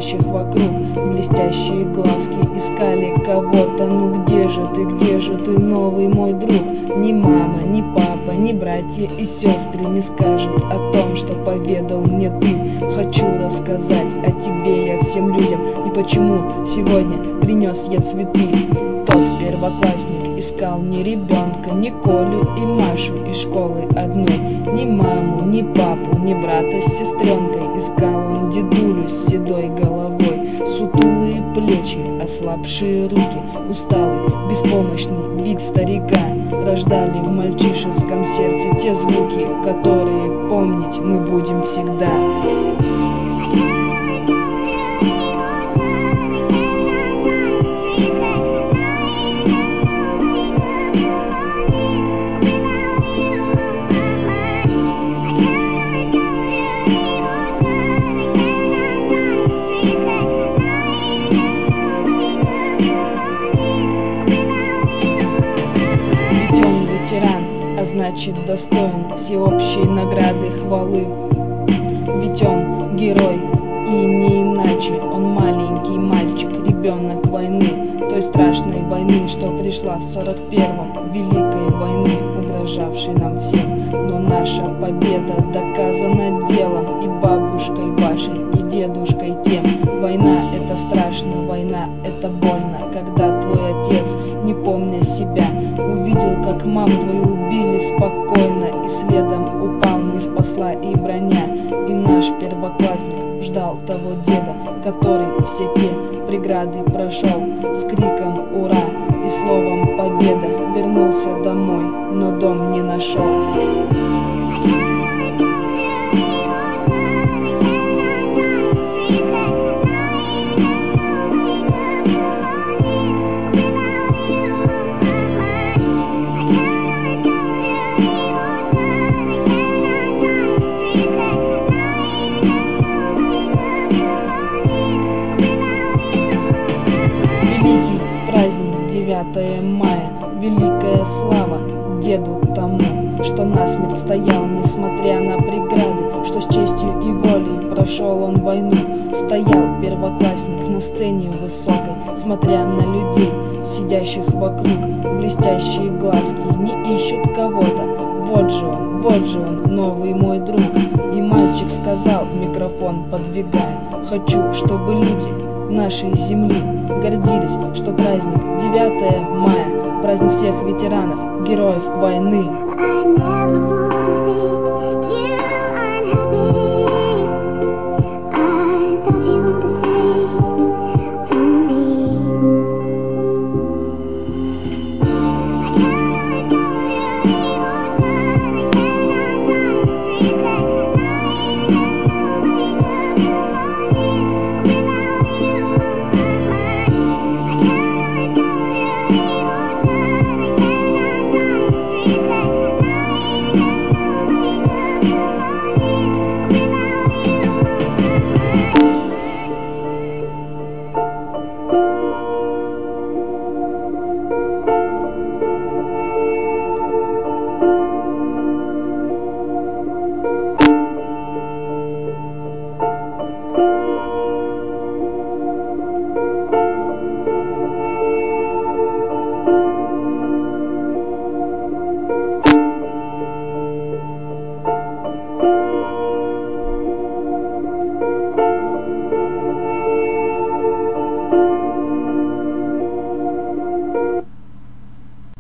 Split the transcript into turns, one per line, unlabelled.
сидящих вокруг. Блестящие глазки искали кого-то. Ну где же ты, новый мой друг? Ни мама, ни папа, ни братья и сестры не скажут о том, что поведал мне ты. Хочу рассказать о тебе я всем людям, и почему сегодня принес я цветы. Тот первоклассник искал ни ребенка, ни Колю и Машу из школы одной. Ни маму, ни папу, ни брата с сестренкой. Искал он дедулю с седой головой. Сутулые плечи, ослабшие руки, усталый, беспомощный вид старика рождали в мальчишеском сердце те звуки, которые помнить мы будем всегда. Значит, достоин всеобщей награды хвалы. Ведь он герой, и не иначе. Он маленький мальчик, ребенок войны, той страшной войны, что пришла в 41-м, великой войны, угрожавшей нам всем. Но наша победа доказана делом, и бабушкой вашей, и дедушкой тем. Война — это страшно, война — это больно, когда твой отец, не помня себя, увидел, как маму твою убили спокойно, и следом упал, не спасла и броня. И наш первоклассник ждал того деда, который все те преграды прошел с криком «Ура!» и словом «Победа!» вернулся домой, но дом не нашел. Праздник 9 мая, великая слава деду тому, что насмерть стоял, несмотря на преграды, что с честью и волей прошел он войну. Стоял первоклассник на сцене высокой, смотря на людей, сидящих вокруг. Блестящие глазки не ищут кого-то. Вот же он, новый мой друг. И мальчик сказал в микрофон, подвигая: хочу, чтобы люди нашей земли гордились, что праздник 9 мая, праздник всех ветеранов, героев войны.